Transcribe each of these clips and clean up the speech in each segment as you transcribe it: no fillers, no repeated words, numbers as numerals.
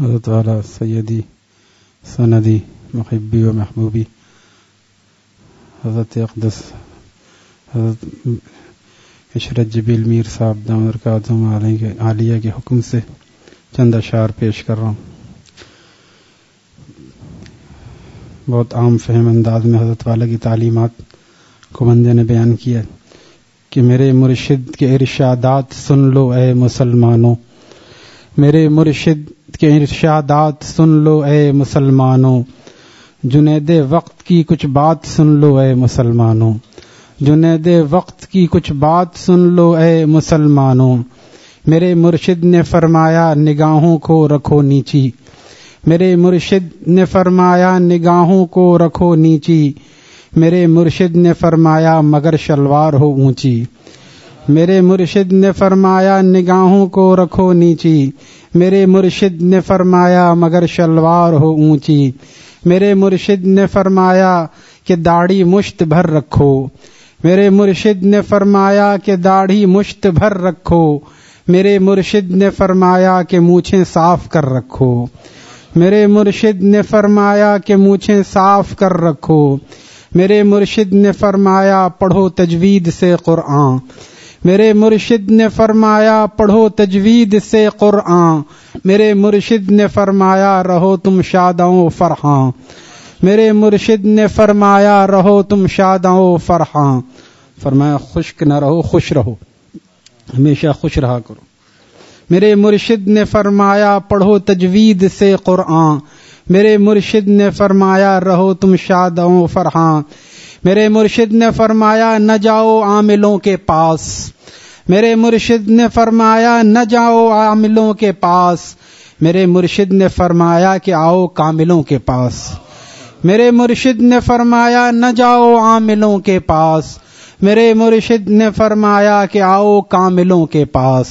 حضرت والا سیدی سندی محبی و محبوبی حضرت اقدس حضرت عشرت جبیل میر صاحب دامت برکاتہم عالیہ کے حکم سے چند اشعار پیش کر رہا ہوں. بہت عام فہم انداز میں حضرت والا کی تعلیمات کو بندے نے بیان کیا کہ میرے مرشد کے ارشادات سن لو اے مسلمانوں، میرے مرشد کے ارشادات سن لو اے مسلمانوں، جنید وقت کی کچھ بات سن لو اے مسلمانوں، جنید وقت کی کچھ بات سن لو اے مسلمانوں. میرے مرشد نے فرمایا نگاہوں کو رکھو نیچی، میرے مرشد نے فرمایا نگاہوں کو رکھو نیچی، میرے مرشد نے فرمایا مگر شلوار ہو اونچی، میرے مرشد نے فرمایا نگاہوں کو رکھو نیچی، میرے مرشد نے فرمایا مگر شلوار ہو اونچی، میرے مرشد نے فرمایا کہ داڑھی مشت بھر رکھو، میرے مرشد نے فرمایا کہ داڑھی مشت بھر رکھو، میرے مرشد نے فرمایا کہ مونچھیں صاف کر رکھو، میرے مرشد نے فرمایا کہ مونچھیں صاف کر رکھو، میرے مرشد نے فرمایا پڑھو تجوید سے قرآن، میرے مرشد نے فرمایا پڑھو تجوید سے قرآن، میرے مرشد نے فرمایا رہو تم شاداں و فرحاں، میرے مرشد نے فرمایا رہو تم شاداں و فرحاں. فرمایا خشک نہ رہو، خوش رہو، ہمیشہ خوش رہا کرو. میرے مرشد نے فرمایا پڑھو تجوید سے قرآن، میرے مرشد نے فرمایا رہو تم شاداں و فرحاں. میرے مرشد نے فرمایا نہ جاؤ عاملوں کے پاس، میرے مرشد نے فرمایا نہ جاؤ عاملوں کے پاس، میرے مرشد نے فرمایا کہ آؤ کاملوں کے پاس، میرے مرشد نے فرمایا نہ جاؤ عاملوں کے پاس، میرے مرشد نے فرمایا کہ آؤ کاملوں کے پاس.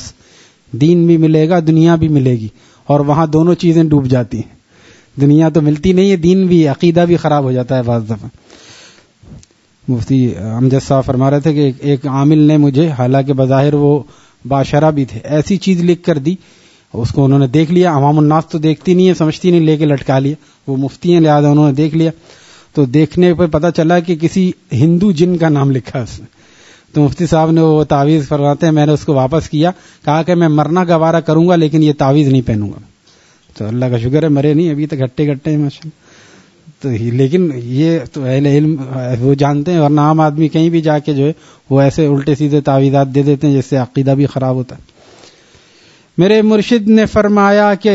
دین بھی ملے گا، دنیا بھی ملے گی، اور وہاں دونوں چیزیں ڈوب جاتی ہیں. دنیا تو ملتی نہیں ہے، دین بھی، عقیدہ بھی خراب ہو جاتا ہے بعض دفعہ. مفتی امجد صاحب فرما رہے تھے کہ ایک عامل نے مجھے، حالانکہ بظاہر وہ باشرہ بھی تھے، ایسی چیز لکھ کر دی، اس کو انہوں نے دیکھ لیا، عوام الناس تو دیکھتی نہیں ہے، سمجھتی نہیں، لے کے لٹکا لیا. وہ مفتی ہیں لہذا انہوں نے دیکھ لیا، تو دیکھنے پہ پتہ چلا کہ کسی ہندو جن کا نام لکھا ہے اس میں. تو مفتی صاحب نے وہ تعویذ فرماتے ہیں، میں نے اس کو واپس کیا، کہا کہ میں مرنا گوارا کروں گا لیکن یہ تعویذ نہیں پہنوں گا. تو اللہ کا شکر ہے مرے نہیں، ابھی تک ہٹے ہیں ماشاء اللہ. تو لیکن یہ تو اہل علم وہ جانتے ہیں، ورنہ عام آدمی کہیں بھی جا کے جو ہے وہ ایسے الٹے سیدھے تعویذات دے دیتے ہیں جس سے عقیدہ بھی خراب ہوتا ہے. میرے مرشد نے فرمایا کہ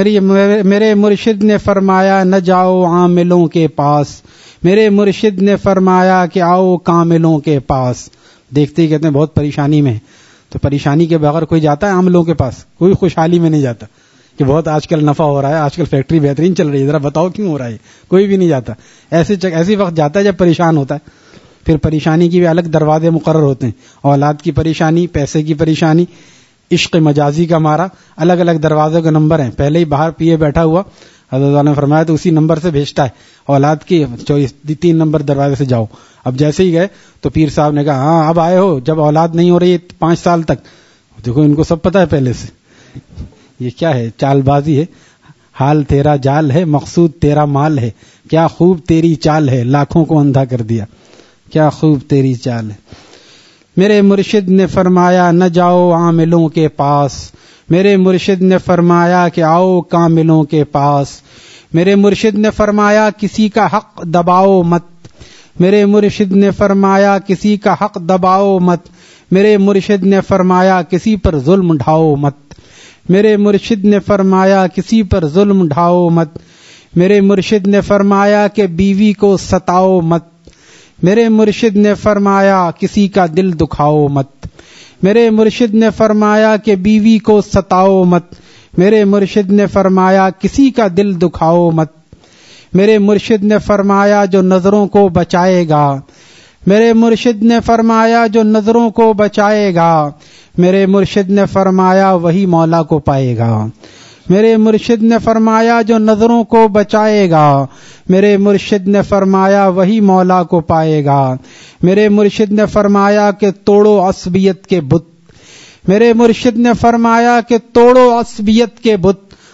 میرے مرشد نے فرمایا نہ جاؤ عاملوں کے پاس، میرے مرشد نے فرمایا کہ آؤ کاملوں کے پاس. دیکھتے ہی کہتے ہیں بہت پریشانی میں ہے، تو پریشانی کے بغیر کوئی جاتا ہے عاملوں کے پاس؟ کوئی خوشحالی میں نہیں جاتا کہ بہت آج کل نفع ہو رہا ہے، آج کل فیکٹری بہترین چل رہی ہے، ذرا بتاؤ کیوں ہو رہا ہے. کوئی بھی نہیں جاتا. ایسی وقت جاتا ہے جب پریشان ہوتا ہے. پھر پریشانی کی بھی الگ دروازے مقرر ہوتے ہیں، اولاد کی پریشانی، پیسے کی پریشانی، عشق مجازی کا مارا، الگ الگ دروازے کے نمبر ہیں. پہلے ہی باہر پیے بیٹھا ہوا، حضرت والا نے فرمایا تو اسی نمبر سے بھیجتا ہے، اولاد کی 3 نمبر دروازے سے جاؤ. اب جیسے ہی گئے تو پیر صاحب نے کہا ہاں اب آئے ہو، جب اولاد نہیں ہو رہی ہے 5 سال تک. دیکھو ان کو سب پتہ ہے پہلے سے. یہ کیا ہے؟ چال بازی ہے. حال تیرا جال ہے، مقصود تیرا مال ہے، کیا خوب تیری چال ہے، لاکھوں کو اندھا کر دیا، کیا خوب تیری چال ہے. میرے مرشد نے فرمایا نہ جاؤ عاملوں کے پاس، میرے مرشد نے فرمایا کہ آؤ کاملوں کے پاس. میرے مرشد نے فرمایا کسی کا حق دباؤ مت، میرے مرشد نے فرمایا کسی کا حق دباؤ مت، میرے مرشد نے فرمایا کسی پر ظلم ڈھاؤ مت، میرے مرشد نے فرمایا کسی پر ظلم ڈھاؤ مت، میرے مرشد نے فرمایا کہ بیوی کو ستاؤ مت، میرے مرشد نے فرمایا کسی کا دل دکھاؤ مت، میرے مرشد نے فرمایا کہ بیوی کو ستاؤ مت، میرے مرشد نے فرمایا کسی کا دل دکھاؤ مت، میرے مرشد نے فرمایا جو نظروں کو بچائے گا، میرے مرشد نے فرمایا جو نظروں کو بچائے گا، میرے مرشد نے فرمایا وہی مولا کو پائے گا، میرے مرشد نے فرمایا جو نظروں کو بچائے گا، میرے مرشد نے فرمایا وہی مولا کو پائے گا، میرے مرشد نے فرمایا کہ توڑو عصبیت کے بت، میرے مرشد نے فرمایا کہ توڑو عصبیت کے بت،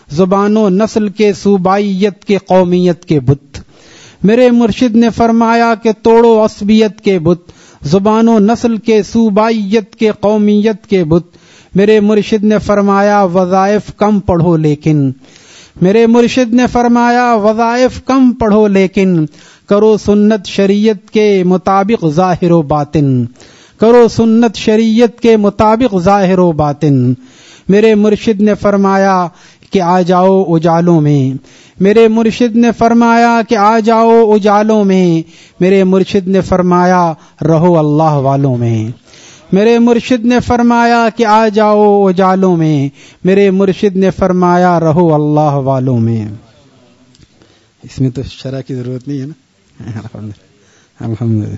زبان و نسل کے صوبائیت کے قومیت کے بت. میرے مرشد نے فرمایا کہ توڑو عصبیت کے بت، زبان و نسل کے صوبائیت کے قومیت کے بت. میرے مرشد نے فرمایا وظائف کم پڑھو لیکن، میرے مرشد نے فرمایا وظائف کم پڑھو لیکن کرو سنت شریعت کے مطابق ظاہر و باطن، کرو سنت شریعت کے مطابق ظاہر و باطن. میرے مرشد نے فرمایا کہ آ جاؤ اجالوں میں، میرے مرشد نے فرمایا کہ آ جاؤ اجالوں میں، میرے مرشد نے فرمایا رہو اللہ والوں میں، میرے مرشد نے فرمایا کہ آ جاؤ اجالوں میں، میرے مرشد نے فرمایا رہو اللہ والوں میں. اس میں تو شرح کی ضرورت نہیں ہے نا. الحمدللہ.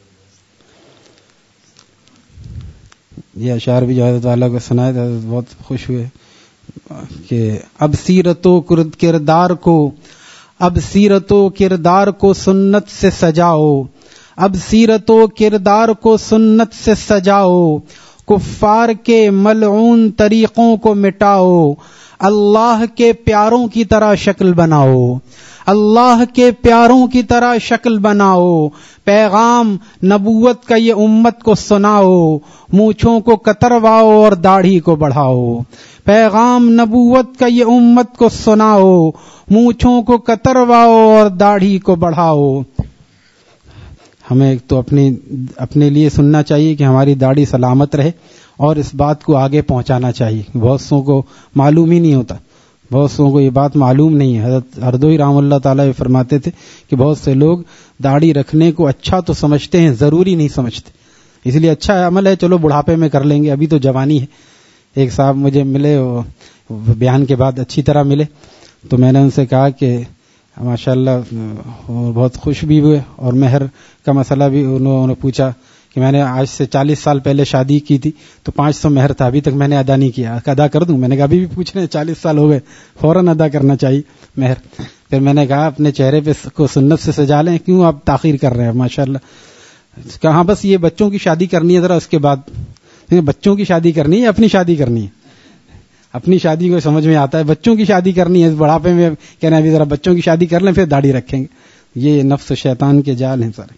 یہ اشعار بھی جو حضرت والا کو سنائے تھے بہت خوش ہوئے کہ اب سیرت و کردار کو، اب سیرت و کردار کو سنت سے سجاؤ، اب سیرت و کردار کو سنت سے سجاؤ، کفار کے ملعون طریقوں کو مٹاؤ، اللہ کے پیاروں کی طرح شکل بناؤ، اللہ کے پیاروں کی طرح شکل بناؤ. پیغام نبوت کا یہ امت کو سناؤ، مونچھوں کو کترواؤ اور داڑھی کو بڑھاؤ. پیغام نبوت کا یہ امت کو سناؤ، مونچھوں کو کترواؤ اور داڑھی کو بڑھاؤ. ہمیں ایک تو اپنے لیے سننا چاہیے کہ ہماری داڑھی سلامت رہے، اور اس بات کو آگے پہنچانا چاہیے. بہت سو کو معلوم ہی نہیں ہوتا، بہت سو کو یہ بات معلوم نہیں ہے. حضرت ہردوئی رحمہ اللہ تعالیٰ فرماتے تھے کہ بہت سے لوگ داڑھی رکھنے کو اچھا تو سمجھتے ہیں، ضروری نہیں سمجھتے. اس لیے اچھا عمل ہے، چلو بڑھاپے میں کر لیں گے، ابھی تو جوانی ہے. ایک صاحب مجھے ملے، بیان کے بعد اچھی طرح ملے، تو میں نے ان سے کہا کہ ماشاءاللہ بہت خوش بھی ہوئے، اور مہر کا مسئلہ بھی انہوں نے پوچھا کہ میں نے آج سے 40 سال پہلے شادی کی تھی تو 500 مہر تھا، ابھی تک میں نے ادا نہیں کیا، ادا کر دوں؟ میں نے کہا ابھی بھی پوچھ رہے ہیں، 40 سال ہو گئے، فوراً ادا کرنا چاہیے مہر. پھر میں نے کہا اپنے چہرے پہ کو سنت سے سجا لیں، کیوں آپ تاخیر کر رہے ہیں؟ ماشاءاللہ. کہاں بس یہ بچوں کی شادی کرنی ہے ذرا، اس کے بعد بچوں کی شادی کرنی ہے، اپنی شادی کرنی ہے. اپنی شادی کو سمجھ میں آتا ہے، بچوں کی شادی کرنی ہے. اس بڑھاپے میں کہنا ہے ابھی ذرا بچوں کی شادی کر لیں پھر داڑھی رکھیں گے. یہ نفس و شیطان کے جال ہیں سارے.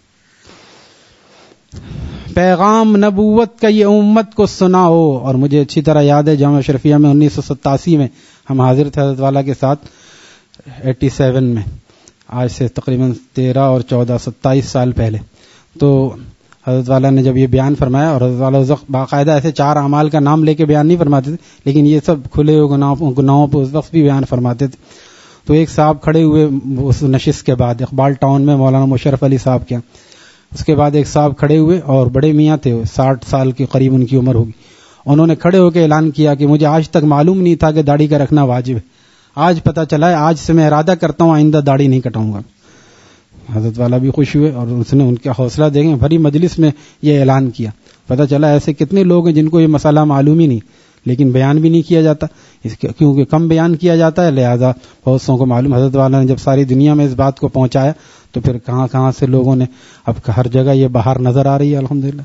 پیغام نبوت کا یہ امت کو سناؤ. اور مجھے اچھی طرح یاد ہے جامعہ اشرفیہ میں 1987 میں ہم حاضر تھے حضرت والا کے ساتھ، 87 میں، آج سے تقریباً 13 اور 14 27 سال پہلے. تو حضرت والا نے جب یہ بیان فرمایا، اور حضرت والا باقاعدہ ایسے 4 اعمال کا نام لے کے بیان نہیں فرماتے تھے، لیکن یہ سب کھلے ہوئے گناہوں پہ اس وقت بھی بیان فرماتے تھے. تو ایک صاحب کھڑے ہوئے اس نشست کے بعد اقبال ٹاؤن میں مولانا مشرف علی صاحب کے، اس کے بعد ایک صاحب کھڑے ہوئے، اور بڑے میاں تھے، 60 سال کے قریب ان کی عمر ہوگی. انہوں نے کھڑے ہو کے اعلان کیا کہ مجھے آج تک معلوم نہیں تھا کہ داڑھی کا رکھنا واجب ہے، آج پتہ چلا ہے، آج سے میں ارادہ کرتا ہوں آئندہ داڑھی نہیں کٹاؤں گا. حضرت والا بھی خوش ہوئے، اور اس نے ان کا حوصلہ دیکھیں بھری مجلس میں یہ اعلان کیا. پتہ چلا ایسے کتنے لوگ ہیں جن کو یہ مسئلہ معلوم ہی نہیں، لیکن بیان بھی نہیں کیا جاتا، کیونکہ کم بیان کیا جاتا ہے، لہذا بہت سو کو معلوم. حضرت والا نے جب ساری دنیا میں اس بات کو پہنچایا تو پھر کہاں کہاں سے لوگوں نے، اب ہر جگہ یہ باہر نظر آ رہی ہے الحمدللہ.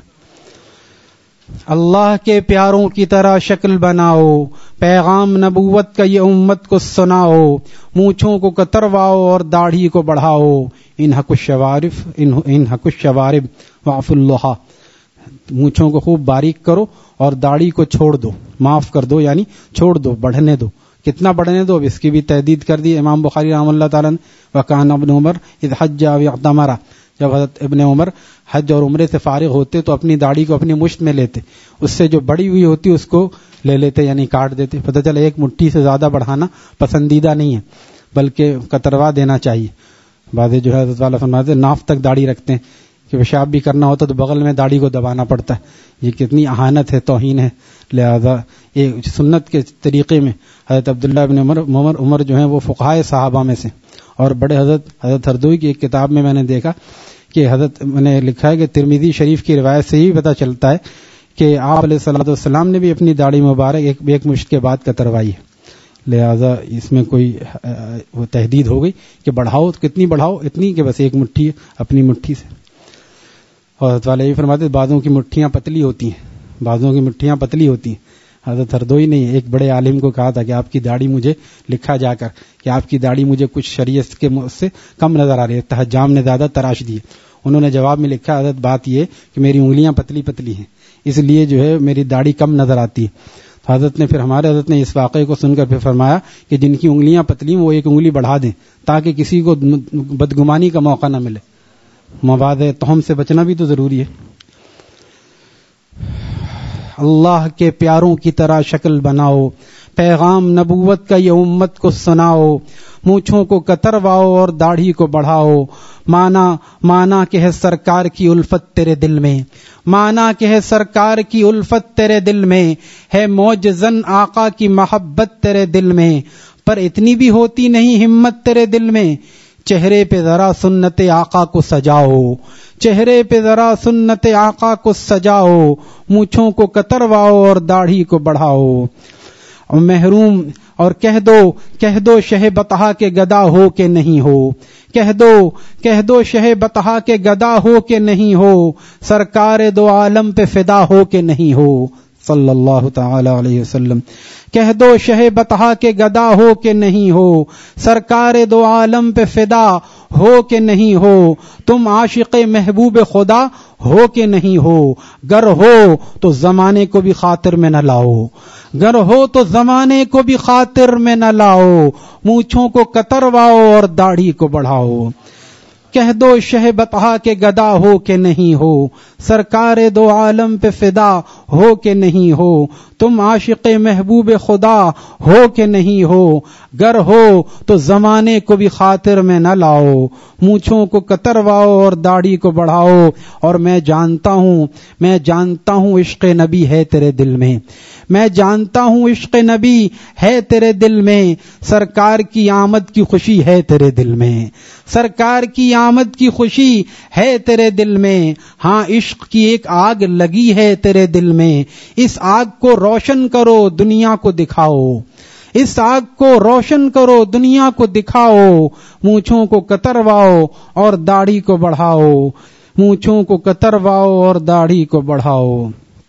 اللہ کے پیاروں کی طرح شکل بناؤ، پیغام نبوت کا یہ امت کو سناؤ، مونچھوں کو کترواؤ اور داڑھی کو بڑھاؤ. انحق الشوارب واعف اللحى، مونچھوں کو خوب باریک کرو اور داڑھی کو چھوڑ دو، معاف کر دو، یعنی چھوڑ دو، بڑھنے دو. کتنا بڑھنے دو؟ اب اس کی بھی تحدید کر دی امام بخاری رحمہ اللہ تعالیٰ نے. وکان ابن عمر اذ حج او اعتمر، جب حضرت ابن عمر حج اور عمرے سے فارغ ہوتے تو اپنی داڑھی کو اپنی مشت میں لیتے، اس سے جو بڑی ہوئی ہوتی اس کو لے لیتے، یعنی کاٹ دیتے. پتہ چلا ایک مٹھی سے زیادہ بڑھانا پسندیدہ نہیں ہے، بلکہ کتروا دینا چاہیے. بعض جو ہے حضرت والا فرماتے ناف تک داڑھی رکھتے ہیں کہ پیشاب بھی کرنا ہوتا تو بغل میں داڑھی کو دبانا پڑتا ہے. یہ کتنی اہانت ہے، توہین ہے. لہذا یہ سنت کے طریقے میں حضرت عبداللہ ابن عمر جو ہیں وہ فقہائے صحابہ میں سے، اور بڑے حضرت ہردوئی کی ایک کتاب میں میں نے دیکھا کہ حضرت نے لکھا ہے کہ ترمذی شریف کی روایت سے ہی پتہ چلتا ہے کہ آپ علیہ الصلوۃ والسلام نے بھی اپنی داڑھی مبارک ایک مشت کے بعد کتروائی ہے. لہذا اس میں کوئی وہ تحدید ہو گئی کہ بڑھاؤ، کتنی بڑھاؤ؟ اتنی کہ بس ایک مٹھی اپنی مٹھی سے. اور حضرت والے یہ فرماتے بعضوں کی مٹھیاں پتلی ہوتی ہیں، بعضوں کی مٹھیاں پتلی ہوتی ہیں. حضرت ہردوئی نے ایک بڑے عالم کو کہا تھا کہ آپ کی داڑھی مجھے لکھا جا کر کہ آپ کی داڑھی مجھے کچھ شریعت کے سے کم نظر آ رہی ہے، تحجام نے زیادہ تراش دی. انہوں نے جواب میں لکھا حضرت بات یہ کہ میری انگلیاں پتلی پتلی ہیں، اس لیے جو ہے میری داڑھی کم نظر آتی ہے. حضرت نے پھر ہمارے حضرت نے اس واقعے کو سن کر پھر فرمایا کہ جن کی انگلیاں پتلی ہیں وہ ایک انگلی بڑھا دیں تاکہ کسی کو بدگمانی کا موقع نہ ملے. مواد تہم سے بچنا بھی تو ضروری ہے. اللہ کے پیاروں کی طرح شکل بناؤ، پیغام نبوت کا یہ امت کو سناؤ، مونچھوں کو کترواؤ اور داڑھی کو بڑھاؤ. مانا کہ ہے سرکار کی الفت تیرے دل میں، مانا کہ ہے سرکار کی الفت تیرے دل میں، ہے موج زن آقا کی محبت تیرے دل میں، پر اتنی بھی ہوتی نہیں ہمت تیرے دل میں. چہرے پہ ذرا سنت آقا کو سجاؤ، چہرے پہ ذرا سنت آقا کو سجاؤ، مونچھوں کو کترواؤ اور داڑھی کو بڑھاؤ. محروم اور کہہ دو شہ بطحا کے گدا ہو کہ نہیں ہو، کہہ دو شہ بطحا کے گدا ہو کہ نہیں ہو، سرکار دو عالم پہ فدا ہو کہ نہیں ہو صلی اللہ تعالی علیہ وسلم. کہہ دو شہ بطحا کے گدا ہو کہ نہیں ہو، سرکار دو عالم پہ فدا ہو کہ نہیں ہو، تم عاشق محبوب خدا ہو کہ نہیں ہو. گر ہو تو زمانے کو بھی خاطر میں نہ لاؤ، گر ہو تو زمانے کو بھی خاطر میں نہ لاؤ، مونچھوں کو کترواؤ اور داڑھی کو بڑھاؤ. کہہ دو شہ بطحا کے گدا ہو کہ نہیں ہو، سرکار دو عالم پہ فدا ہو کہ نہیں ہو، تم عاشق محبوب خدا ہو کہ نہیں ہو. گر ہو تو زمانے کو بھی خاطر میں نہ لاؤ، مونچھوں کو کترواؤ اور داڑھی کو بڑھاؤ. اور میں جانتا ہوں عشق نبی ہے تیرے دل میں، میں جانتا ہوں عشق نبی ہے تیرے دل میں، سرکار کی آمد کی خوشی ہے تیرے دل میں، سرکار کی آمد کی خوشی ہے تیرے دل میں. ہاں عشق کی ایک آگ لگی ہے تیرے دل میں، اس آگ کو روشن کرو دنیا کو دکھاؤ، اس آگ کو روشن کرو دنیا کو دکھاؤ. مونچھوں کو کترواؤ اور داڑھی کو بڑھاؤ، مونچھوں کو کترواؤ اور داڑھی کو بڑھاؤ.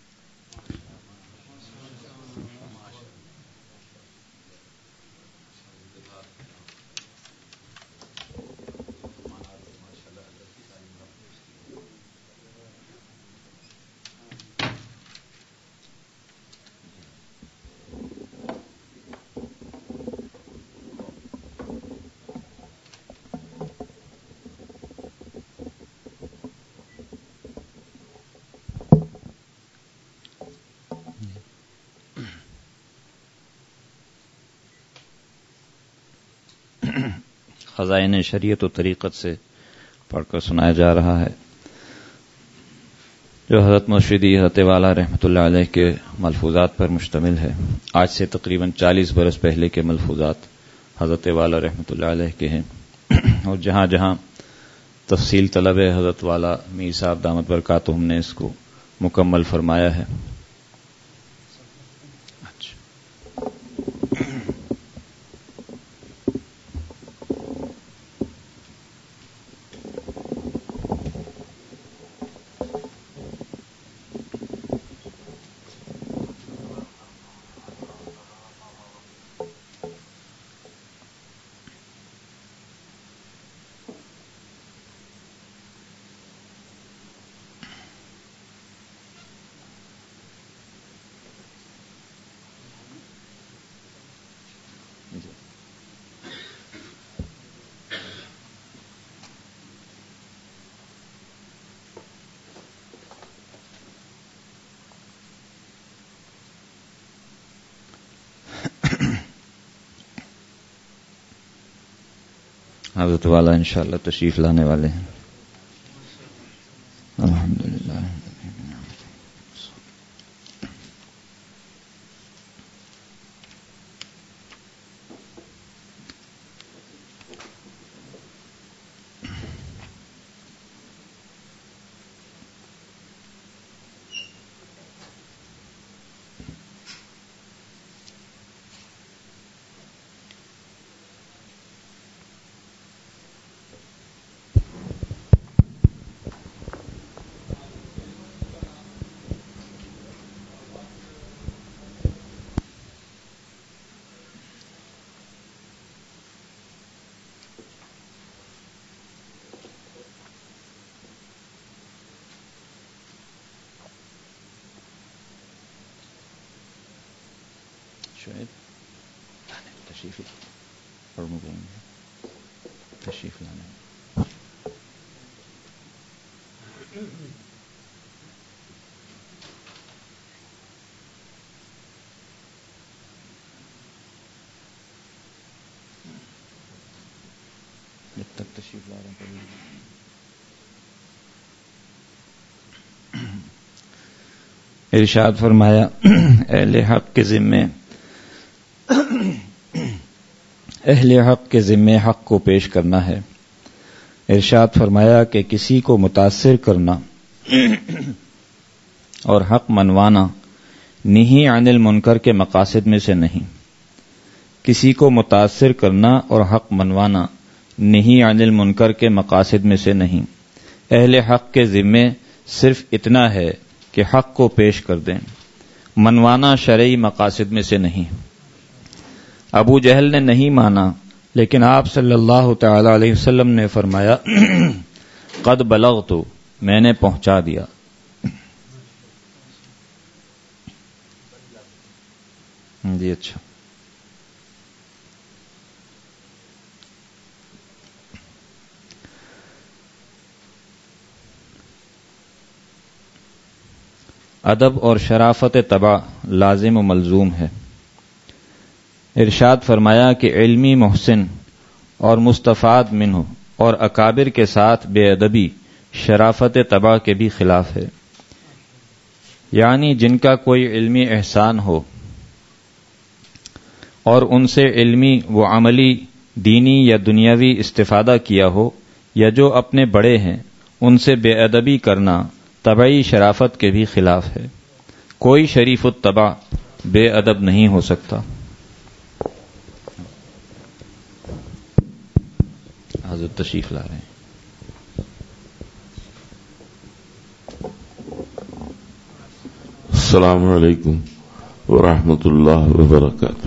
خزائن شریعت و طریقت سے پڑھ کر سنایا جا رہا ہے، جو حضرت مرشدی حضرت والا رحمۃ اللہ علیہ کے ملفوظات پر مشتمل ہے. آج سے تقریباً 40 برس پہلے کے ملفوظات حضرت والا رحمۃ اللہ علیہ کے ہیں، اور جہاں جہاں تفصیل طلب ہے حضرت والا میر صاحب دامت برکاتہم نے اس کو مکمل فرمایا ہے. حضرت والا انشاءاللہ تشریف لانے والے ہیں. الحمدللہ. شعیب تشریف پڑھنے دیں گے، تشریف لانے جب تک تشریف لا رہے ہیں پڑھیں گے۔ ارشاد فرمایا اہل حق کے ذمے حق کو پیش کرنا ہے۔ ارشاد فرمایا کہ کسی کو متاثر کرنا اور حق منوانا نہی عن المنکر کے مقاصد میں سے نہیں۔ کسی کو متاثر کرنا اور حق منوانا نہی عن المنکر کے مقاصد میں سے نہیں۔ اہل حق کے ذمے صرف اتنا ہے کہ حق کو پیش کر دیں، منوانا شرعی مقاصد میں سے نہیں۔ ابو جہل نے نہیں مانا، لیکن آپ صلی اللہ تعالی علیہ وسلم نے فرمایا قد بلغت، میں نے پہنچا دیا۔ جی اچھا، ادب اور شرافت طبع لازم و ملزوم ہے۔ ارشاد فرمایا کہ علمی محسن اور مستفاد منہ اور اکابر کے ساتھ بے ادبی شرافت طبع کے بھی خلاف ہے، یعنی جن کا کوئی علمی احسان ہو اور ان سے علمی و عملی دینی یا دنیاوی استفادہ کیا ہو، یا جو اپنے بڑے ہیں ان سے بے ادبی کرنا طبعی شرافت کے بھی خلاف ہے۔ کوئی شریف الطبع بے ادب نہیں ہو سکتا۔ حضرت تشریف لا رہے ہیں۔ السلام علیکم ورحمۃ اللہ وبرکاتہ۔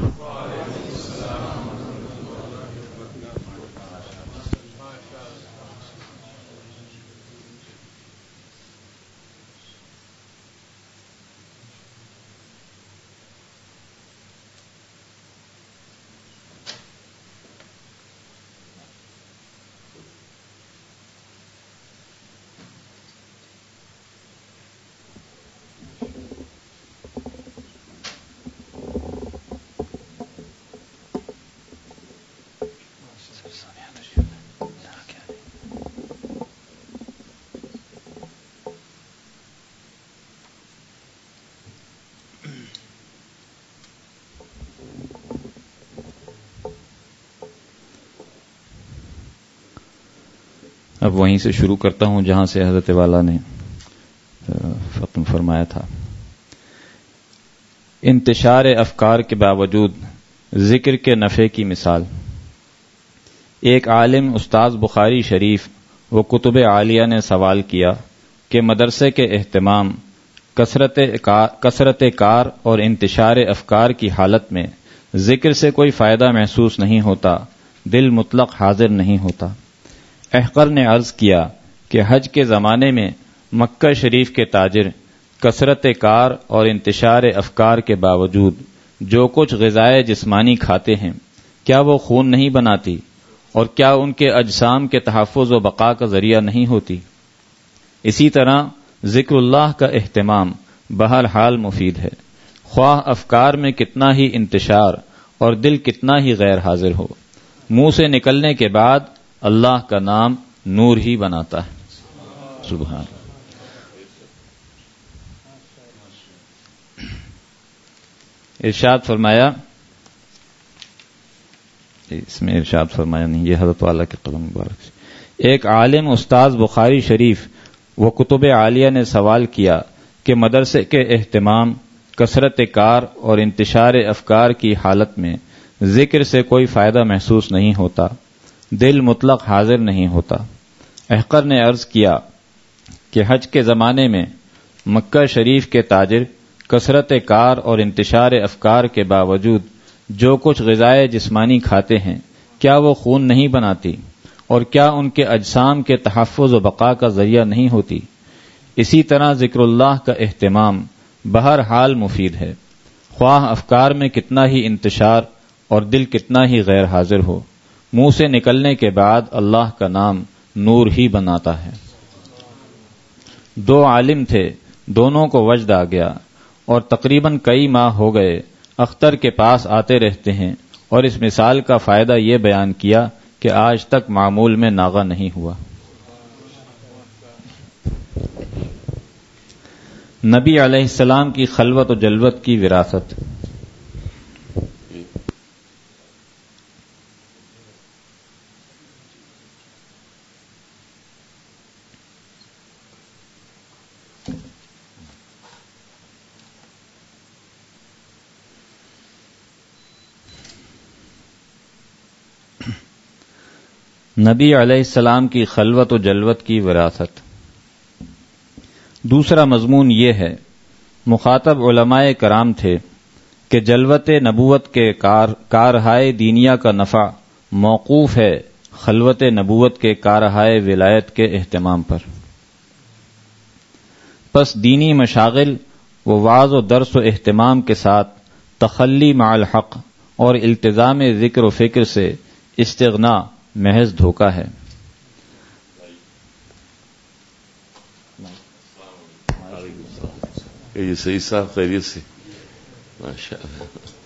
اب وہیں سے شروع کرتا ہوں جہاں سے حضرت والا نے ختم فرمایا تھا۔ انتشار افکار کے باوجود ذکر کے نفع کی مثال۔ ایک عالم استاذ بخاری شریف و کتب عالیہ نے سوال کیا کہ مدرسے کے اہتمام، کثرت کار اور انتشار افکار کی حالت میں ذکر سے کوئی فائدہ محسوس نہیں ہوتا، دل مطلق حاضر نہیں ہوتا۔ احقر نے عرض کیا کہ حج کے زمانے میں مکہ شریف کے تاجر کثرت کار اور انتشار افکار کے باوجود جو کچھ غذائے جسمانی کھاتے ہیں، کیا وہ خون نہیں بناتی اور کیا ان کے اجسام کے تحفظ و بقا کا ذریعہ نہیں ہوتی؟ اسی طرح ذکر اللہ کا اہتمام بہرحال مفید ہے، خواہ افکار میں کتنا ہی انتشار اور دل کتنا ہی غیر حاضر ہو، منہ سے نکلنے کے بعد اللہ کا نام نور ہی بناتا ہے۔ سبحان اللہ۔ ارشاد فرمایا، اس میں ارشاد فرمایا نہیں، یہ حضرت والا کے قلم مبارک سے۔ ایک عالم استاذ بخاری شریف و کتب عالیہ نے سوال کیا کہ مدرسے کے اہتمام، کثرت کار اور انتشار افکار کی حالت میں ذکر سے کوئی فائدہ محسوس نہیں ہوتا، دل مطلق حاضر نہیں ہوتا۔ احقر نے عرض کیا کہ حج کے زمانے میں مکہ شریف کے تاجر کثرت کار اور انتشار افکار کے باوجود جو کچھ غذائے جسمانی کھاتے ہیں، کیا وہ خون نہیں بناتی اور کیا ان کے اجسام کے تحفظ و بقا کا ذریعہ نہیں ہوتی؟ اسی طرح ذکر اللہ کا اہتمام بہرحال مفید ہے، خواہ افکار میں کتنا ہی انتشار اور دل کتنا ہی غیر حاضر ہو، منہ سے نکلنے کے بعد اللہ کا نام نور ہی بناتا ہے۔ دو عالم تھے، دونوں کو وجد آ گیا، اور تقریباً کئی ماہ ہو گئے اختر کے پاس آتے رہتے ہیں، اور اس مثال کا فائدہ یہ بیان کیا کہ آج تک معمول میں ناغہ نہیں ہوا۔ نبی علیہ السلام کی خلوت و جلوت کی وراثت۔ نبی علیہ السلام کی خلوت و جلوت کی وراثت۔ دوسرا مضمون یہ ہے، مخاطب علماء کرام تھے کہ جلوت نبوت کے کارہائے دینیا کا نفع موقوف ہے خلوت نبوت کے کارہائے ولایت کے اہتمام پر۔ پس دینی مشاغل و وعظ و درس و اہتمام کے ساتھ تخلی مع الحق اور التزام ذکر و فکر سے استغنا محض دھوکہ ہے۔ یہ صحیح صاحب خیریت سے ماشاء اللہ۔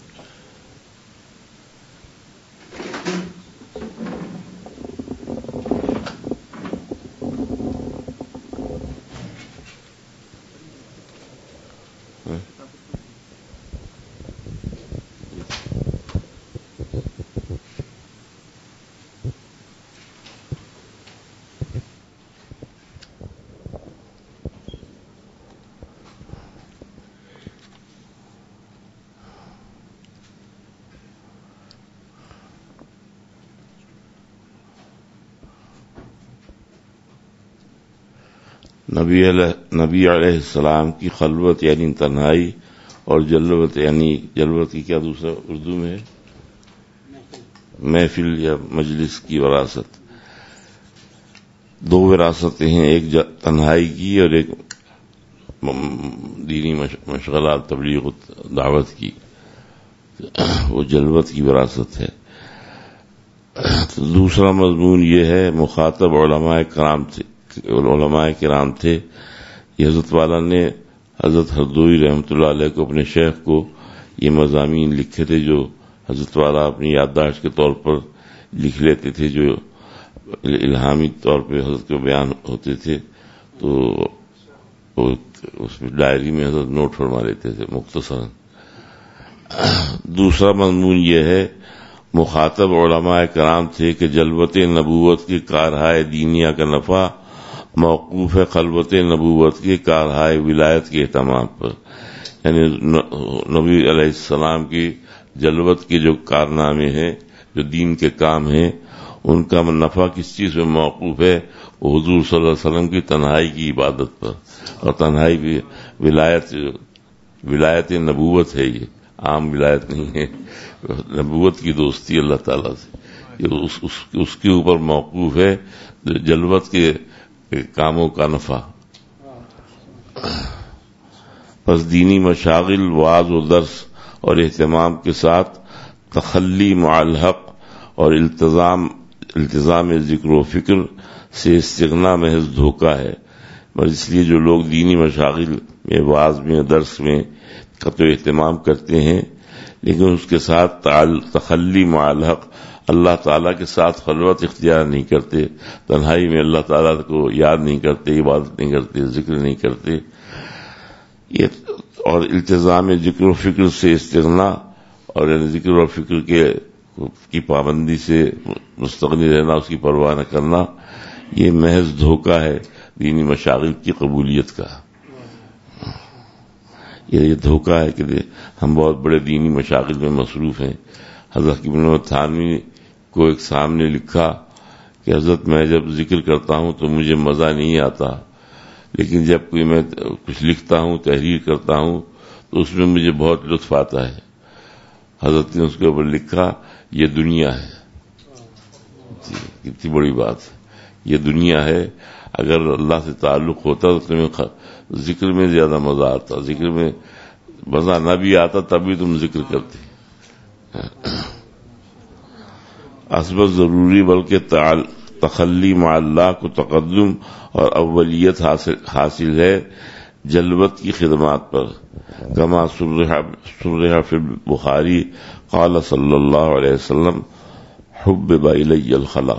نبی علیہ السلام کی خلوت یعنی تنہائی، اور جلوت یعنی جلوت کی کیا دوسرا اردو میں ہے؟ محفل یا مجلس کی وراثت۔ دو وراثتیں ہیں، ایک تنہائی کی اور ایک دینی مشغلات تبلیغ دعوت کی، وہ جلوت کی وراثت ہے۔ دوسرا مضمون یہ ہے، مخاطب علماء کرام تھے۔ یہ حضرت والا نے حضرت ہردوئی رحمۃ اللہ علیہ کو، اپنے شیخ کو، یہ مضامین لکھے تھے جو حضرت والا اپنی یادداشت کے طور پر لکھ لیتے تھے، جو الہامی طور پہ حضرت کو بیان ہوتے تھے، تو اس میں ڈائری میں حضرت نوٹ فرما لیتے تھے مختصراً۔ دوسرا مضمون یہ ہے، مخاطب علماء کرام تھے کہ جلوت نبوت کے کارہائے دینیا کا نفع موقوف ہے خلوت نبوت کے کارہائے ولایت کے اہتمام پر، یعنی نبی علیہ السلام کی جلوت کے جو کارنامے ہیں، جو دین کے کام ہیں، ان کا نفع کس چیز میں موقوف ہے؟ وہ حضور صلی اللہ علیہ وسلم کی تنہائی کی عبادت پر، اور تنہائی بھی ولایت نبوت ہے، یہ عام ولایت نہیں ہے، نبوت کی دوستی اللہ تعالیٰ سے، اس کے اوپر موقوف ہے جلوت کے کاموں کا نفع۔ پس دینی مشاغل، وعظ و درس اور اہتمام کے ساتھ تخلی مع الحق اور التزام ذکر و فکر سے استغنا محض دھوکہ ہے۔ اور اس لیے جو لوگ دینی مشاغل میں، وعظ میں، درس میں قطع اہتمام کرتے ہیں، لیکن اس کے ساتھ تخلی مع الحق، اللہ تعالیٰ کے ساتھ خلوت اختیار نہیں کرتے، تنہائی میں اللہ تعالیٰ کو یاد نہیں کرتے، عبادت نہیں کرتے، ذکر نہیں کرتے، اور التزام ذکر و فکر سے استغنا، اور یعنی ذکر و فکر کی پابندی سے مستغنی رہنا، اس کی پرواہ نہ کرنا، یہ محض دھوکہ ہے دینی مشاغل کی قبولیت کا۔ یہ دھوکہ ہے کہ ہم بہت بڑے دینی مشاغل میں مصروف ہیں۔ حضرت ابن تھانوی کو ایک سامنے لکھا کہ حضرت میں جب ذکر کرتا ہوں تو مجھے مزہ نہیں آتا، لیکن جب کوئی میں کچھ لکھتا ہوں، تحریر کرتا ہوں، تو اس میں مجھے بہت لطف آتا ہے۔ حضرت نے اس کے اوپر لکھا، یہ دنیا ہے۔ کتنی بڑی بات ہے، یہ دنیا ہے۔ اگر اللہ سے تعلق ہوتا تو تمہیں ذکر میں زیادہ مزہ آتا، ذکر میں مزہ نہ بھی آتا تب بھی تم ذکر کرتے. اسبت ضروری بلکہ تخلی مع اللہ کو تقدم اور اولیت حاصل ہے جلوت کی خدمات پر. کما صرح فی البخاری قال صلی اللہ علیہ وسلم حبب الی الخلا.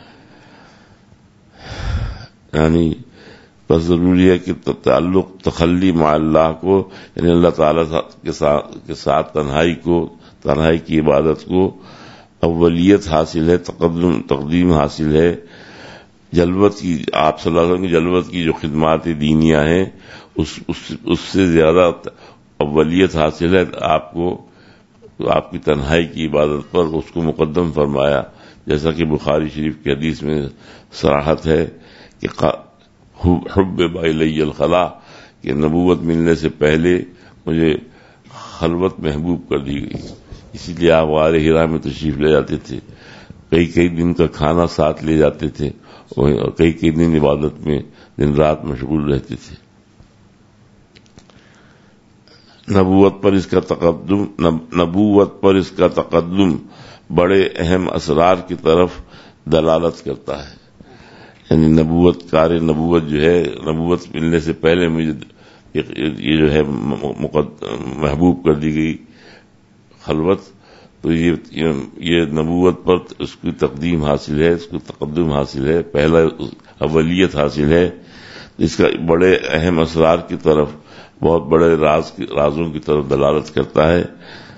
یعنی بس ضروری ہے کہ تعلق تخلی مع اللہ کو یعنی اللہ تعالیٰ کے ساتھ تنہائی کی عبادت کو اولیت حاصل ہے، تقدیم حاصل ہے. جلوت کی آپ صلی اللہ علیہ وسلم کی جلوت کی جو خدمات دینیاں ہیں اس سے زیادہ اولیت حاصل ہے آپ کو آپ کی تنہائی کی عبادت پر، اس کو مقدم فرمایا. جیسا کہ بخاری شریف کی حدیث میں صراحت ہے کہ حبب الی الخلا، کہ نبوت ملنے سے پہلے مجھے خلوت محبوب کر دی گئی. اسی لیے آپ غار حرا میں تشریف لے جاتے تھے، کئی دن کا کھانا ساتھ لے جاتے تھے اور کئی دن عبادت میں دن رات مشغول رہتے تھے. نبوت پر اس کا تقدم بڑے اہم اسرار کی طرف دلالت کرتا ہے. یعنی نبوت جو ہے، نبوت ملنے سے پہلے مجھے یہ جو ہے محبوب کر دی گئی خلوت، تو یہ نبوت پر اس کی تقدیم حاصل ہے، اس کو تقدم حاصل ہے، پہلا اولیت حاصل ہے. اس کا بڑے اہم اسرار کی طرف، بہت بڑے رازوں کی طرف دلالت کرتا ہے.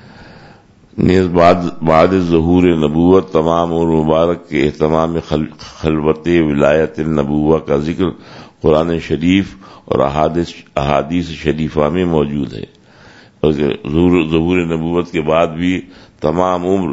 نیز بعد ظہور نبوت تمام اور مبارک کے اہتمام خلوت ولایت النبوہ کا ذکر قرآن شریف اور احادیث شریفہ میں موجود ہے. اور ظہور نبوت کے بعد بھی تمام عمر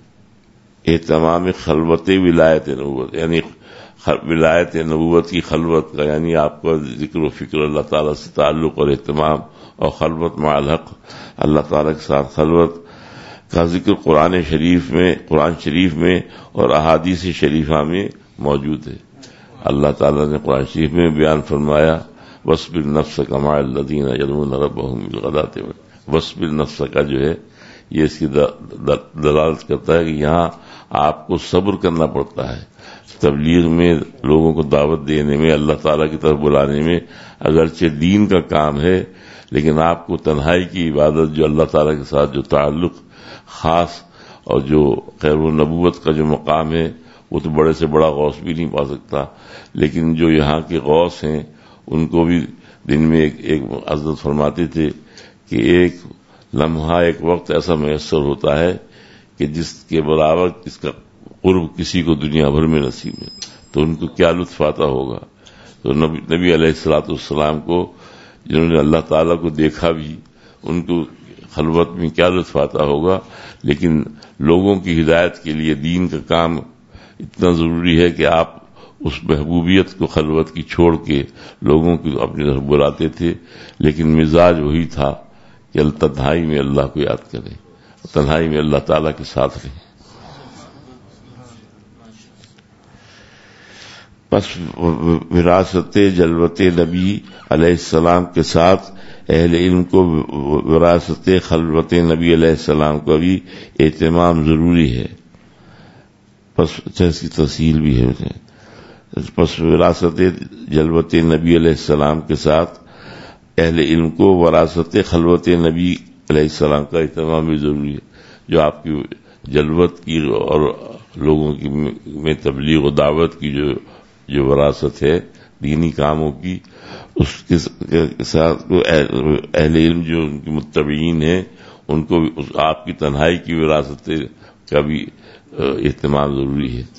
اہتمام خلوت ولایت نبوت، یعنی ولایت نبوت کی خلوت کا، یعنی آپ کا ذکر و فکر اللہ تعالیٰ سے تعلق اور اہتمام، اور خلوت مع الحق، اللہ تعالیٰ کے ساتھ خلوت کا ذکر قرآن شریف میں اور احادیث شریفہ میں موجود ہے. اللہ تعالیٰ نے قرآن شریف میں بیان فرمایا وَاصْبِرْ نَفْسَكَ مَعَ الَّذِينَ يَدْعُونَ رَبَّهُمْ بِالْغَدَاةِ وَاصْبِرْ نَفْسَكَ جو ہے یہ اس کی دلالت کرتا ہے کہ یہاں آپ کو صبر کرنا پڑتا ہے. تبلیغ میں، لوگوں کو دعوت دینے میں، اللہ تعالیٰ کی طرف بلانے میں اگرچہ دین کا کام ہے، لیکن آپ کو تنہائی کی عبادت، جو اللہ تعالیٰ کے ساتھ جو تعلق خاص اور جو خیر و نبوت کا جو مقام ہے، وہ تو بڑے سے بڑا غوث بھی نہیں پا سکتا. لیکن جو یہاں کے غوث ہیں ان کو بھی دن میں ایک حضرت فرماتے تھے کہ ایک لمحہ، ایک وقت ایسا میسر ہوتا ہے کہ جس کے برابر اس کا قرب کسی کو دنیا بھر میں نصیب ہے، تو ان کو کیا لطف آتا ہوگا. تو نبی علیہ الصلوۃ والسلام کو، جنہوں نے اللہ تعالیٰ کو دیکھا بھی، ان کو خلوت میں کیا لطف آتا ہوگا. لیکن لوگوں کی ہدایت کے لیے دین کا کام اتنا ضروری ہے کہ آپ اس محبوبیت کو خلوت کی چھوڑ کے لوگوں کو اپنی طرف بلاتے تھے. لیکن مزاج وہی تھا کہ تنہائی میں اللہ کو یاد کریں، تنہائی میں اللہ تعالیٰ کے ساتھ رہیں. پس وراثت جلوت نبی علیہ السلام کے ساتھ اہل علم کو وراثت خلوت نبی علیہ السلام کا بھی اہتمام ضروری ہے. پس اس کی تفصیل بھی ہے. پس وراثت جلوت نبی علیہ السلام کے ساتھ اہل علم کو وراثت خلوت نبی علیہ السلام کا اہتمام بھی ضروری ہے. جو آپ کی جلوت کی اور لوگوں کی میں تبلیغ و دعوت کی جو وراثت ہے دینی کاموں کی، اس کے ساتھ اہل علم جو ان کے متبعین ہیں ان کو آپ کی تنہائی کی وراثت کا بھی اہتمام ضروری ہے.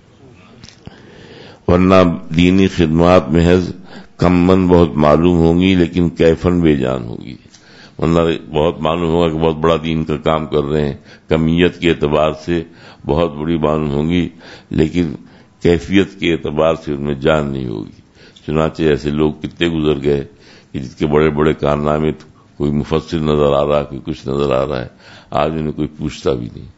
ورنہ دینی خدمات محض کمن بہت معلوم ہوں گی لیکن کیفن بے جان ہوگی. ورنہ بہت معلوم ہوگا کہ بہت بڑا دین کا کام کر رہے ہیں، کمیت کے اعتبار سے بہت بڑی معلوم ہوں گی، لیکن کیفیت کے اعتبار سے ان میں جان نہیں ہوگی. چنانچہ ایسے لوگ کتنے گزر گئے کہ جس کے بڑے بڑے کارنامے، کوئی مفسر نظر آ رہا ہے، کوئی کچھ نظر آ رہا ہے، آج انہیں کوئی پوچھتا بھی نہیں.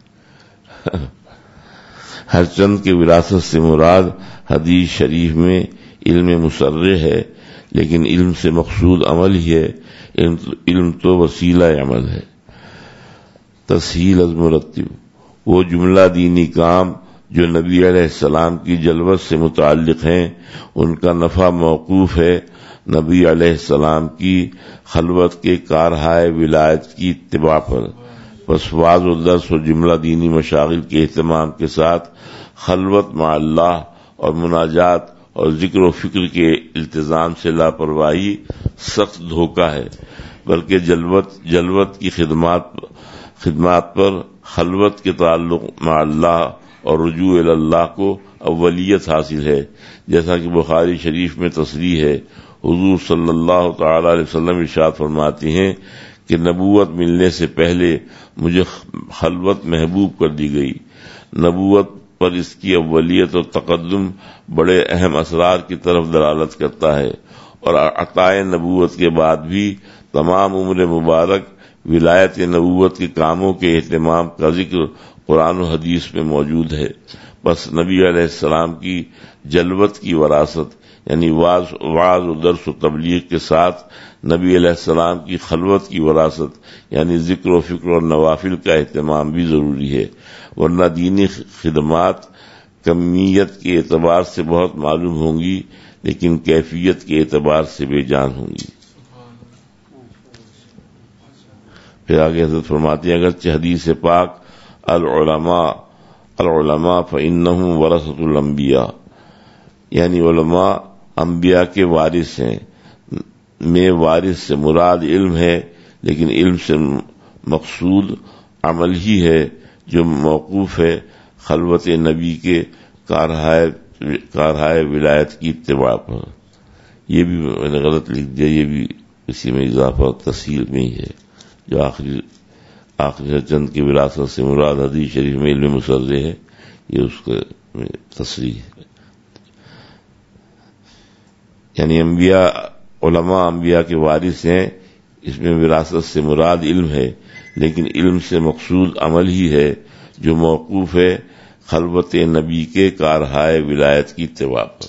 ہر چند کی وراثت سے مراد حدیث شریف میں علم مسرح ہے لیکن علم سے مقصود عمل ہی ہے. علم تو وسیلہ عمل ہے. تسہیل از مرتب، وہ جملہ دینی کام جو نبی علیہ السلام کی جلوت سے متعلق ہیں ان کا نفع موقوف ہے نبی علیہ السلام کی خلوت کے کارہائے ولایت کی اتباع پر. پس وعظ و درس اور جملہ دینی مشاغل کے اہتمام کے ساتھ خلوت مع اللہ اور مناجات اور ذکر و فکر کے التزام سے لاپرواہی سخت دھوکہ ہے، بلکہ جلوت کی خدمات پر خلوت کے تعلق مع اللہ اور رجوع الی اللہ کو اولیت حاصل ہے. جیسا کہ بخاری شریف میں تصریح ہے، حضور صلی اللہ تعالی علیہ وسلم ارشاد فرماتے ہیں کہ نبوت ملنے سے پہلے مجھے خلوت محبوب کر دی گئی. نبوت پر اس کی اولیت اور تقدم بڑے اہم اسرار کی طرف دلالت کرتا ہے، اور عطائے نبوت کے بعد بھی تمام عمر مبارک ولایت نبوت کے کاموں کے اہتمام کا ذکر قرآن و حدیث میں موجود ہے. بس نبی علیہ السلام کی جلوت کی وراثت یعنی واعظ و درس و تبلیغ کے ساتھ نبی علیہ السلام کی خلوت کی وراثت یعنی ذکر و فکر اور نوافل کا اہتمام بھی ضروری ہے، ورنہ دینی خدمات کمیت کے اعتبار سے بہت معلوم ہوں گی لیکن کیفیت کے اعتبار سے بے جان ہوں گی. پھر آگے حضرت فرماتے ہیں اگرچہ حدیث پاک العلماء فإنهم ورثة الانبیاء یعنی علماء انبیاء کے وارث ہیں، میں وارث سے مراد علم ہے، لیکن علم سے مقصود عمل ہی ہے جو موقوف ہے خلوت نبی کے کارہائے ولایت کی اتباع پر. یہ بھی میں نے غلط لکھ دیا، یہ بھی اسی میں اضافہ تسہیل میں ہی ہے. جو آخری چند کی وراثت سے مراد حدیث شریف میں علم مسرح ہے، یہ اس کا تصریح ہے. یعنی علماء انبیاء کے وارث ہیں، اس میں وراثت سے مراد علم ہے، لیکن علم سے مقصود عمل ہی ہے جو موقوف ہے خلوت نبی کے کارہائے ولایت کی اتباع پر.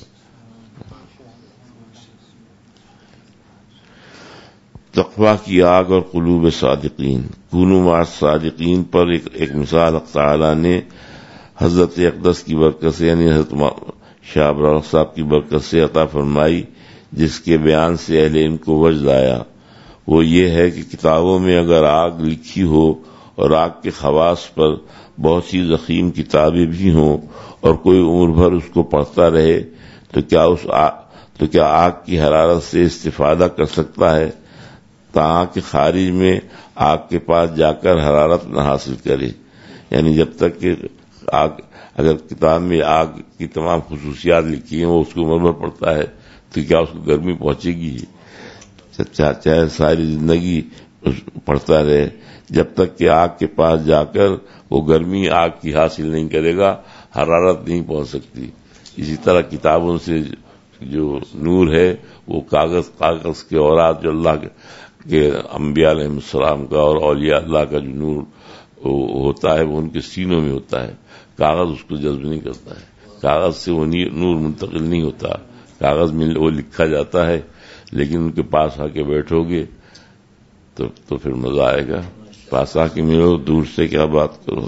تقویٰ کی آگ اور قلوب صادقین. کونوا مع الصادقین پر ایک مثال حق تعالی نے حضرت اقدس کی برکت سے یعنی حضرت شاہ ابرار صاحب کی برکت سے عطا فرمائی، جس کے بیان سے اہل علم کو وجد آیا. وہ یہ ہے کہ کتابوں میں اگر آگ لکھی ہو اور آگ کے خواص پر بہت سی ضخیم کتابیں بھی ہوں اور کوئی عمر بھر اس کو پڑھتا رہے تو کیا آگ کی حرارت سے استفادہ کر سکتا ہے تاکہ خارج میں آگ کے پاس جا کر حرارت نہ حاصل کرے. یعنی جب تک کہ اگر کتاب میں آگ کی تمام خصوصیات لکھی ہیں وہ اس کو عمر بھر پڑتا ہے تو کیا اس کو گرمی پہنچے گی؟ چاہے ساری زندگی پڑھتا رہے، جب تک کہ آگ کے پاس جا کر وہ گرمی آگ کی حاصل نہیں کرے گا حرارت نہیں پہنچ سکتی. اسی طرح کتابوں سے جو نور ہے وہ کاغذ کے اورات جو اللہ کے انبیاء علیہ السلام کا اور اولیاء اللہ کا جو نور ہوتا ہے وہ ان کے سینوں میں ہوتا ہے. کاغذ اس کو جذب نہیں کرتا ہے، کاغذ سے وہ نور منتقل نہیں ہوتا. کاغذ میں وہ لکھا جاتا ہے، لیکن ان کے پاس آ کے بیٹھو گے تو پھر مزہ آئے گا. پاس آ کے ملو، دور سے کیا بات کرو.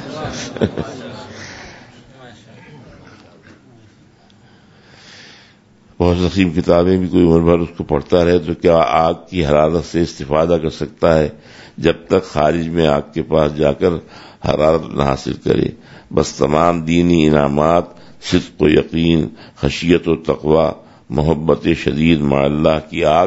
بہت ضخیم کتابیں بھی کوئی عمر بھر اس کو پڑھتا رہے تو کیا آگ کی حرارت سے استفادہ کر سکتا ہے جب تک خارج میں آگ کے پاس جا کر حرارت نہ حاصل کرے. بس تمام دینی انعامات، صدق و یقین، خشیت و تقوی، محبت شدید مع اللہ کی آگ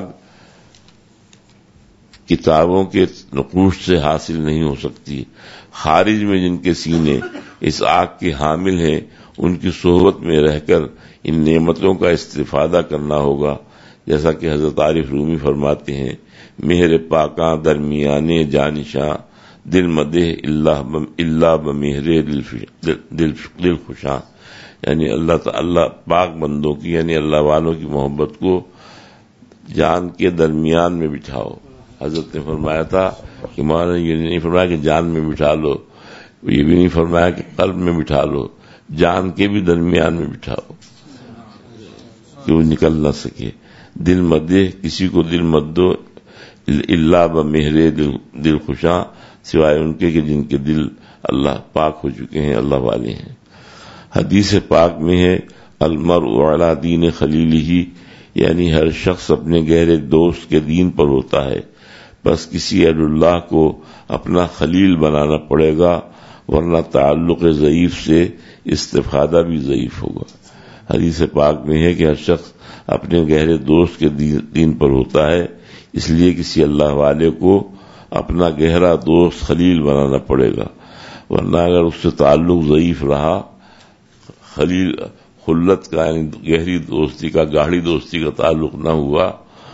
کتابوں کے نقوش سے حاصل نہیں ہو سکتی. خارج میں جن کے سینے اس آگ کے حامل ہیں ان کی صحبت میں رہ کر ان نعمتوں کا استفادہ کرنا ہوگا. جیسا کہ حضرت عارف رومی فرماتے ہیں، مہر پاکاں درمیانے جانشاں دل مدح اللہ بمہر دل خوشاں. یعنی اللہ پاک بندوں کی یعنی اللہ والوں کی محبت کو جان کے درمیان میں بٹھاؤ. حضرت نے فرمایا تھا کہ مولانا یہ نہیں فرمایا کہ جان میں بٹھا لو، یہ بھی نہیں فرمایا کہ قلب میں بٹھا لو، جان کے بھی درمیان میں بٹھاؤ کہ وہ نکل نہ سکے. دل مت دے، کسی کو دل مت دو الا بمہر دل خوشاں، سوائے ان کے کہ جن کے دل اللہ پاک ہو چکے ہیں، اللہ والے ہیں۔ حدیث پاک میں ہے المرء علی دین خلیلہ، یعنی ہر شخص اپنے گہرے دوست کے دین پر ہوتا ہے، بس کسی اہل اللہ کو اپنا خلیل بنانا پڑے گا، ورنہ تعلق ضعیف سے استفادہ بھی ضعیف ہوگا۔ حدیث پاک میں ہے کہ ہر شخص اپنے گہرے دوست کے دین پر ہوتا ہے، اس لیے کسی اللہ والے کو اپنا گہرا دوست خلیل بنانا پڑے گا، ورنہ اگر اس سے تعلق ضعیف رہا، خلیل خلت کا یعنی گہری دوستی کا، گاڑھی دوستی کا تعلق نہ ہوا،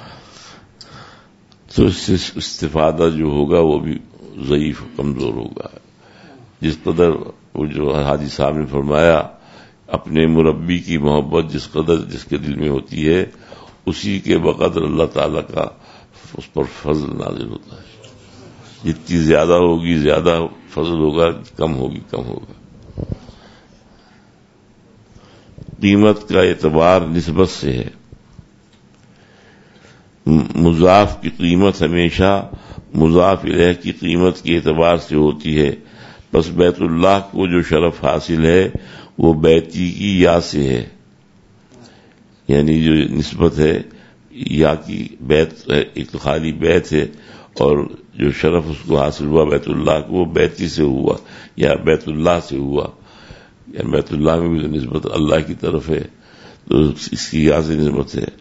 تو اس سے استفادہ جو ہوگا وہ بھی ضعیف کمزور ہوگا۔ جس قدر وہ جو حاجی صاحب نے فرمایا اپنے مربی کی محبت جس قدر جس کے دل میں ہوتی ہے، اسی کے بقدر اللہ تعالیٰ کا اس پر فضل نازل ہوتا ہے۔ جتنی زیادہ ہوگی زیادہ فضل ہوگا، کم ہوگی کم ہوگا۔ قیمت کا اعتبار نسبت سے ہے۔ مضاف کی قیمت ہمیشہ مضاف الیہ کی قیمت کے اعتبار سے ہوتی ہے، بس بیت اللہ کو جو شرف حاصل ہے وہ بیتی کی یا سے ہے، یعنی جو نسبت ہے یا کی بیت، ایک تو خالی بیت ہے، اور جو شرف اس کو حاصل ہوا بیت اللہ کو وہ بیتی سے ہوا یا بیت اللہ سے ہوا، یا بیت اللہ میں بھی تو نسبت اللہ کی طرف ہے، تو اس کی یا سے نسبت ہے۔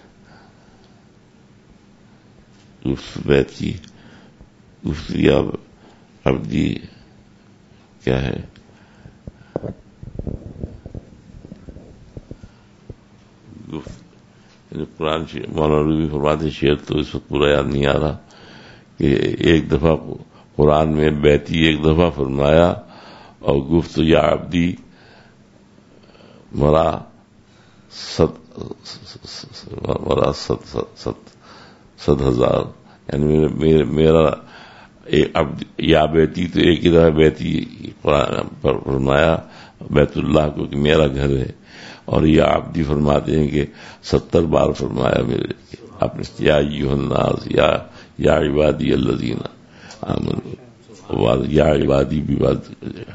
بیت کی یا عبدی کیا ہے؟ قرآن مولانا رومی فرماتے شعر تو اس وقت پورا یاد نہیں آ رہا کہ ایک دفعہ قرآن میں بیتی ایک دفعہ فرمایا اور گفت یا عبدی مرا ست ہزار، یعنی میرا یا بیتی تو ایک ہی دفعہ بیتی قرآن پر فرمایا بیت اللہ کو کہ میرا گھر ہے، اور یا عبدی فرماتے ہیں کہ 70 بار فرمایا میرے آپ نے، یا ایھا الناس، یا عبادی الذین آمنوا، یا عبادی بھی بات،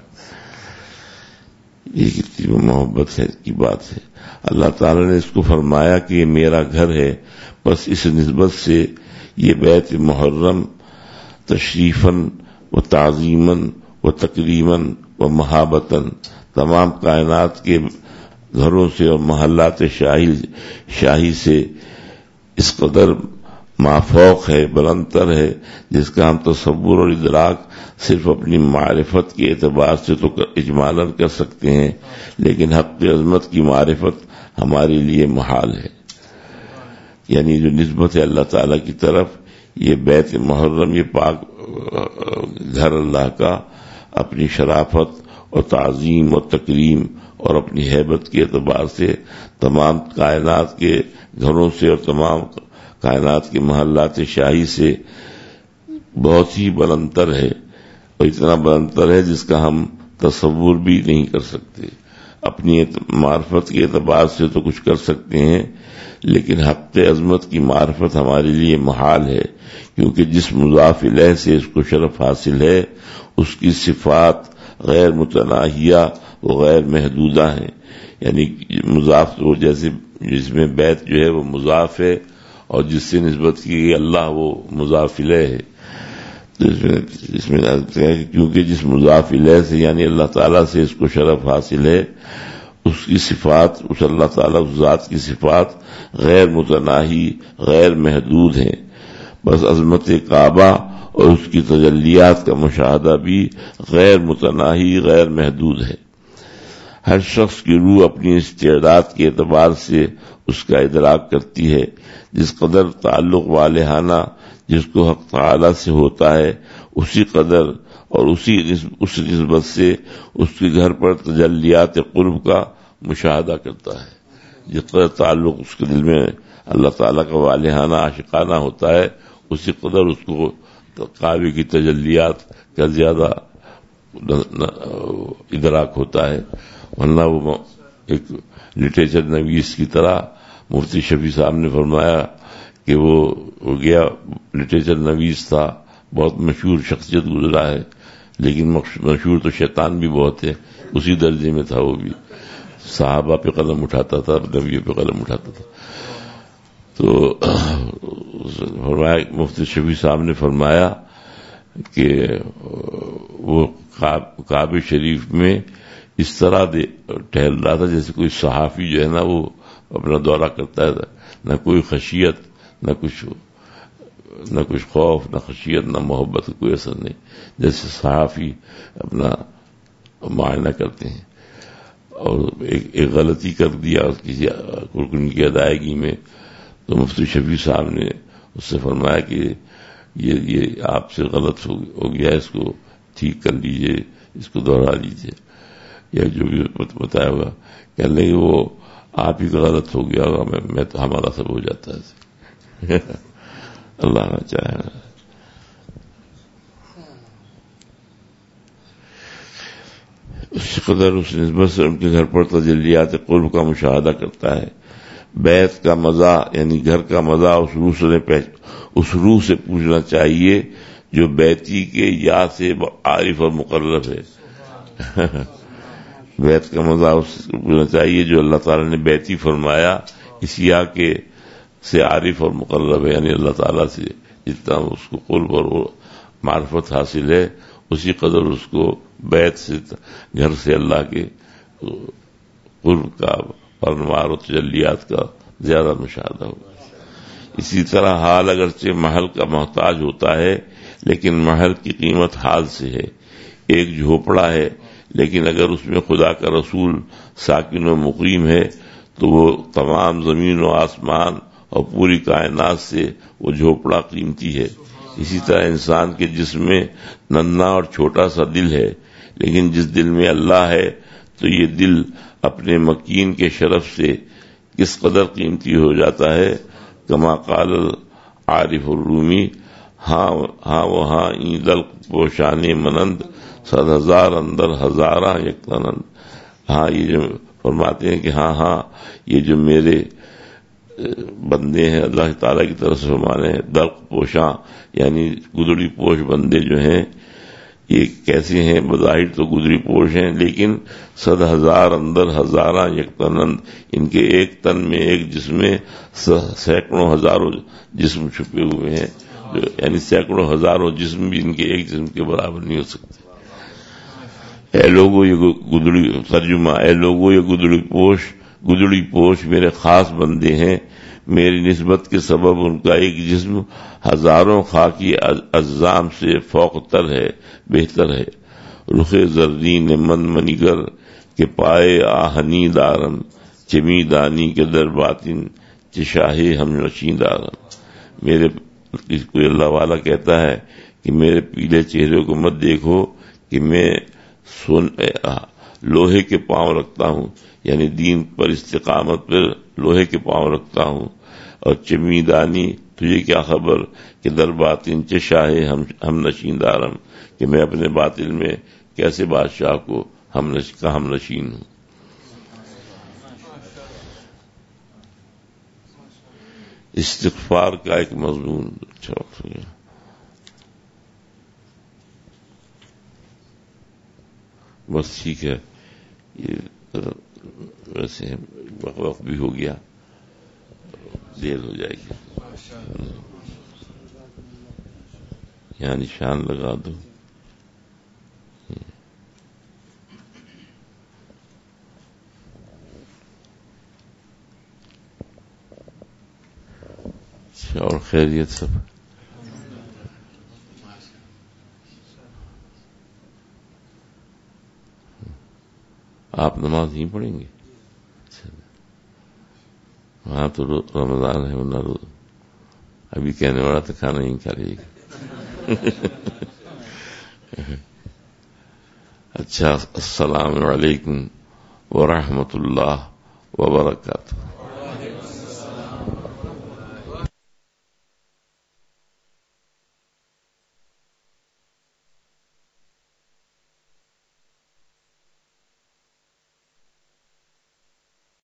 یہ کتنی محبت ہے کی بات ہے۔ اللہ تعالی نے اس کو فرمایا کہ یہ میرا گھر ہے، بس اس نسبت سے یہ بیت محرم تشریفاً و تعظیماً و تکریماً و محابتاً تمام کائنات کے گھروں سے اور محلات شاہی سے اس قدر مافوق ہے، بلندتر ہے، جس کا ہم تصور اور ادراک صرف اپنی معرفت کے اعتبار سے تو اجمالاً کر سکتے ہیں، لیکن حق عظمت کی معرفت ہمارے لیے محال ہے۔ یعنی جو نسبت ہے اللہ تعالیٰ کی طرف، یہ بیت محرم، یہ پاک گھر اللہ کا اپنی شرافت اور تعظیم اور تکریم اور اپنی ہیبت کے اعتبار سے تمام کائنات کے گھروں سے اور تمام کائنات کے محلات شاہی سے بہت ہی بلندتر ہے، اور اتنا بلندتر ہے جس کا ہم تصور بھی نہیں کر سکتے۔ اپنی معرفت کے اعتبار سے تو کچھ کر سکتے ہیں، لیکن حق عظمت کی معرفت ہمارے لیے محال ہے، کیونکہ جس مضاف الیہ سے اس کو شرف حاصل ہے اس کی صفات غیر متناہیہ و غیر محدودہ ہیں۔ یعنی مضاف تو جیسے جس میں بیت جو ہے وہ مضاف ہے، اور جس سے نسبت کی گئی اللہ وہ مضاف الیہ ہے، تو اس میں کیونکہ جس مضاف الیہ سے یعنی اللہ تعالیٰ سے اس کو شرف حاصل ہے، اس کی صفات، اس اللہ تعالیٰ اس ذات کی صفات غیر متناہی غیر محدود ہیں، بس عظمت کعبہ اور اس کی تجلیات کا مشاہدہ بھی غیر متناہی غیر محدود ہے۔ ہر شخص کی روح اپنی استعداد کے اعتبار سے اس کا ادراک کرتی ہے، جس قدر تعلق والہانہ جس کو حق تعالی سے ہوتا ہے، اسی قدر اور اس نسبت سے اس کے گھر پر تجلیات قرب کا مشاہدہ کرتا ہے۔ جس قدر تعلق اس کے دل میں اللہ تعالیٰ کا والہانہ عاشقانہ ہوتا ہے، اسی قدر اس کو کعبے کی تجلیات کا زیادہ ادراک ہوتا ہے، ورنہ وہ ایک لٹریچر نویس کی طرح مفتی شفیع صاحب نے فرمایا کہ وہ گیا لٹریچر نویس تھا, بہت مشہور شخصیت گزرا ہے, لیکن مشہور تو شیطان بھی بہت ہے, اسی درجے میں تھا وہ بھی. صحابہ پہ قلم اٹھاتا تھا, نبیوں پہ قلم اٹھاتا تھا. تو فرمایا مفتی شفیع صاحب نے فرمایا کہ وہ کعبہ شریف میں اس طرح ٹہل رہا تھا جیسے کوئی صحافی جو ہے نا وہ اپنا دورہ کرتا ہے, نہ کوئی خشیت, نہ کچھ خوف, نہ خشیت, نہ محبت, کوئی اثر نہیں, جیسے صحافی اپنا معائنہ کرتے ہیں. اور ایک غلطی کر دیا کسی رکن کی ادائیگی میں, تو مفتی شفیع صاحب نے اس سے فرمایا کہ یہ آپ سے غلط ہو گیا, اس کو ٹھیک کر لیجئے, اس کو دوہرا لیجئے, یا جو بھی بتایا ہوگا. کہنے لگے وہ آپ ہی کا غلط ہو گیا ہوگا, میں تو ہمارا سب ہو جاتا ہے. اللہ نہ چاہے. اس قدر اس نسبت سے ان کے گھر پر تجلیات قرب کا مشاہدہ کرتا ہے. بیت کا مزہ یعنی گھر کا مزہ اس روح سے پوچھنا چاہیے جو بیتی کے یا سے عارف اور مقرب ہے. بیت کا مزہ اس سے پوچھنا چاہیے جو اللہ تعالیٰ نے بیتی فرمایا, اس یا کے سے عارف اور مقرب ہے, یعنی اللہ تعالیٰ سے جتنا اس کو قرب اور معرفت حاصل ہے, اسی قدر اس کو بیت سے, گھر سے اللہ کے قرب کا اور انوار و تجلیات کا زیادہ مشاہدہ ہوگا. اسی طرح حال اگرچہ محل کا محتاج ہوتا ہے, لیکن محل کی قیمت حال سے ہے. ایک جھوپڑا ہے, لیکن اگر اس میں خدا کا رسول ساکن و مقیم ہے تو وہ تمام زمین و آسمان اور پوری کائنات سے وہ جھوپڑا قیمتی ہے. اسی طرح انسان کے جسم میں ننھا اور چھوٹا سا دل ہے, لیکن جس دل میں اللہ ہے تو یہ دل اپنے مکین کے شرف سے کس قدر قیمتی ہو جاتا ہے. کما قال عارف الرومی, ہاں وہاں این دل پوشانے منند 100,000 اندر ہزاراں یک تنند. ہاں یہ جو فرماتے ہیں کہ ہاں یہ جو میرے بندے ہیں اللہ تعالیٰ کی طرف سے فرمانے ہیں, دلق پوشاں یعنی گدڑی پوش بندے جو ہیں, یہ کیسے ہیں؟ بظاہر تو گدڑی پوش ہیں, لیکن 100,000 اندر ہزاراں یک تنند, ان کے ایک تن میں ایک جسم میں سینکڑوں ہزاروں جسم چھپے ہوئے ہیں, یعنی سینکڑوں ہزاروں جسم بھی ان کے ایک جسم کے برابر نہیں ہو سکتے. اے لوگو یہ گدڑی ترجمہ, اے لوگو یہ گدڑی پوش میرے خاص بندے ہیں, میری نسبت کے سبب ان کا ایک جسم ہزاروں خاکی اجزام سے فوق تر ہے, بہتر ہے. رخ زرین من منیگر کے پائے آہنی دارم, چمی دانی کے در باطن چشاہے ہم نشین دارم. میرے کوئی اللہ والا کہتا ہے کہ میرے پیلے چہرے کو مت دیکھو کہ میں لوہے کے پاؤں رکھتا ہوں, یعنی دین پر استقامت پر لوہے کے پاؤں رکھتا ہوں. اور چمی دانی تجھے کیا خبر کہ در باطن چشاہے ہم نشین دارم, کہ میں اپنے باطن میں کیسے بادشاہ کو ہم نشین ہوں. استغفار کا ایک مضمون. اچھا وقت ہو گیا. بس ٹھیک ہے, یہ ویسے وقت بھی ہو گیا, دیر ہو جائے گی. یہاں نشان لگا دو. اور خیریت سب؟ آپ نماز نہیں پڑھیں گے؟ ہاں تو رمضان ہے, ورنہ ابھی کہنے والا تو کھانا ہی کھا لیے گا. اچھا, السلام علیکم ورحمۃ اللہ وبرکاتہ.